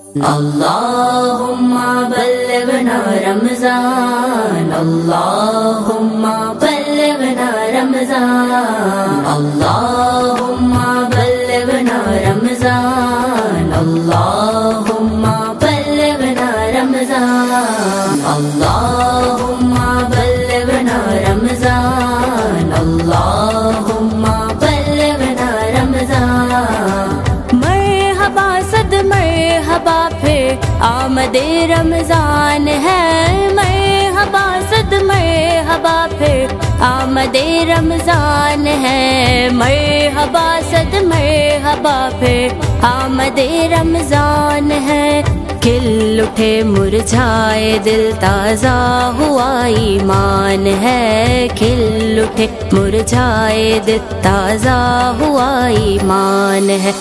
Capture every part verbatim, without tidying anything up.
اللہم بلغنا رمضان، اللہم بلغنا رمضان، اللہم بلغنا رمضان، اللہم بلغنا رمضان، اللہم بلغنا رمضان، اللہم بلغنا رمضان۔ مرحبا صد مرحبا پھر آمد رمضان ہے، مرحبا صد مرحبا پھر آمد رمضان ہے، مرحبا صد مرحبا پھر آمد رمضان ہے۔ کھل اٹھے مرجھائے دل تازہ ہوا ایمان ہے، کھل اٹھے مرجھائے دل تازہ ہوا ایمان ہے۔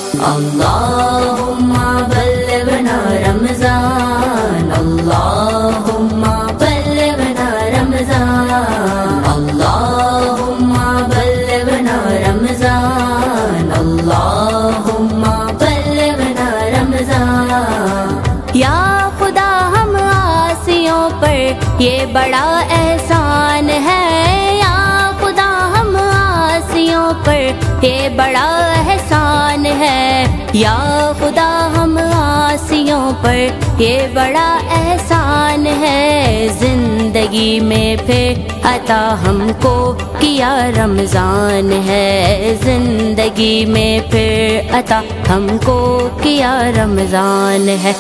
اللہم بلغنا رمضان، اللہم بلغنا رمضان، اللہم بلغنا رمضان، اللہم بلغنا رمضان۔ یا خدا ہم عاصیوں پر یہ بڑا احسان ہے، یا خدا ہم عاصیوں پر یہ بڑا احسان ہے، یا خدا ہم عاصیوں پر یہ بڑا احسان ہے۔ زندگی میں پھر عطا ہم کو کیا رمضان ہے، زندگی میں پھر عطا ہم کو کیا رمضان ہے۔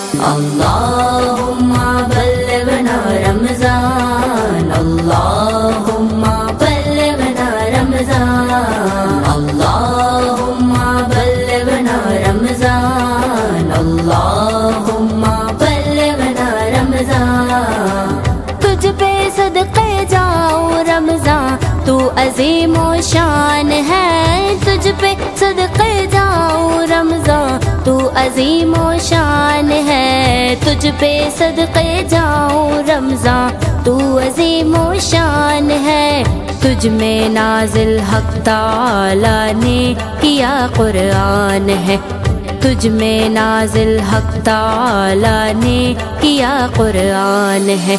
اللہم بلغنا رمضان، اللہم بلغنا رمضان، اللہم بلغنا رمضان، اللہم بلغنا رمضان۔ تجھ پہ صدقے جاؤں رمضان تو عظیم و شان ہے، تجھ پہ صدقے جاؤں رمضان تو عظیم و شان ہے، تجھ پہ صدقے جاؤں رمضان تو عظیم و شان ہے۔ تجھ میں نازل حق تعالی نے کیا قرآن ہے، تجھ میں نازل حق تعالی نے کیا قرآن ہے۔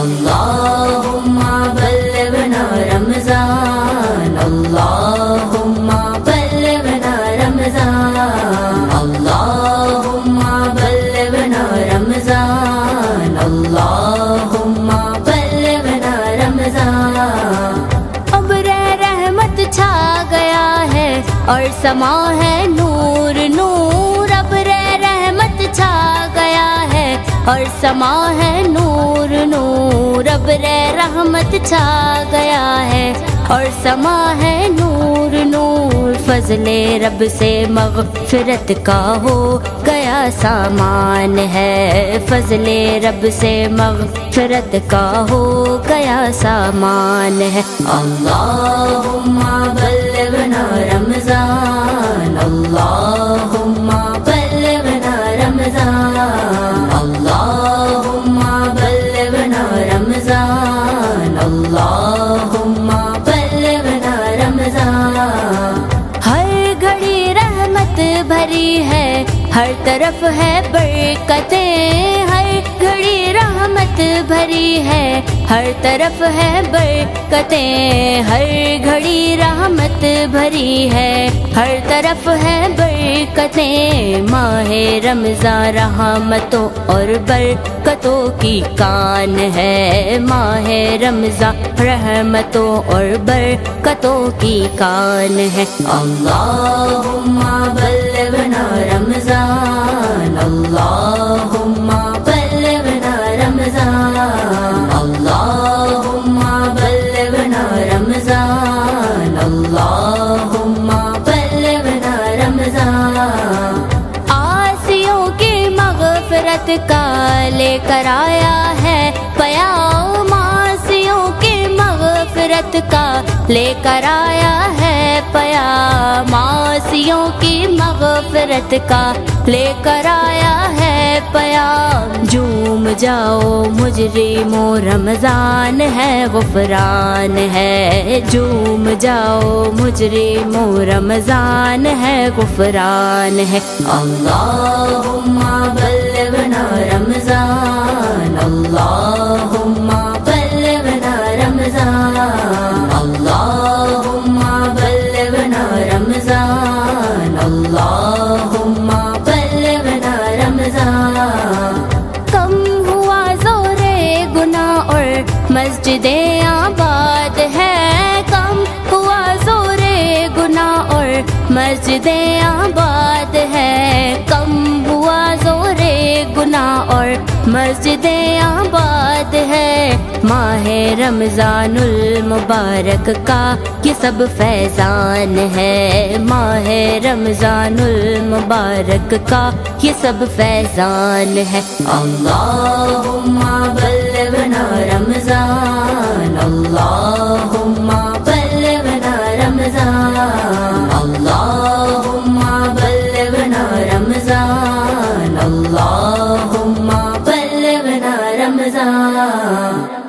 اللہم بلغنا رمضان، اللہم بلغنا رمضان، اللہم بلغنا رمضان، اللہم بلغنا رمضان۔ ابر رحمت چھا گیا ہے اور سما ہے نور نور، ابر رحمت چھا گیا ہے اور سما ہے نور نور، ابر رحمت چھا گیا ہے اور سما ہے نور نور۔ فضل رب سے مغفرت کا ہو گیا سامان ہے، فضل رب سے مغفرت کا ہو گیا سامان ہے۔ اللہم بلغنا رمضان، اللہم بلغنا رمضان، اللہم بلغنا رمضان، اللہم بلغنا رمضان۔ ہر گھڑی رحمت بھری ہے، ہر طرف ہے برکتیں، ہر گھڑی رحمت بھری ہے، ہر طرف ہے برکتیں، ہر گھڑی رحمت بھری ہے، ہر طرف ہے برکتیں۔ ماہ رمضان رحمتوں اور برکتوں کی کان ہے، ماہ رمضان رحمتوں اور برکتوں کی کان ہے۔ اللہم بلغنا رمضان، اللہم بلغنا رمضان، اللہم بلغنا رمضان، اللہم بلغنا رمضان۔ عاصیوں کی مغفرت کا لے کر آیا ہے پیام، عاصیوں کی مغفرت کا لے کر آیا ہے پیام، عاصیوں کی مغفرت کا لے کر آیا ہے پیام۔ جھوم جاؤ مجرمو رمضان ہے غفران ہے، جھوم جاؤ مجرمو رمضان ہے غفران ہے۔ اللہم بلغنا رمضان اللهم بلغنا رمضان اللهم بلغنا رمضان اللهم بلغنا رمضان کم ہوا زور گناہ اور مسجد آباد ہے کم ہوا زور گناہ اور مسجد آباد ہے کم ہوا زور گناہ اور مسجد آباد ہے ماہ رمضان المبارک کا یہ سب فیضان ہے ماہ رمضان المبارک کا یہ سب فیضان ہے اللہم بلغنا رمضان اللہم بلغنا رمضان اللہم بلغنا رمضان اللہم بلغنا رمضان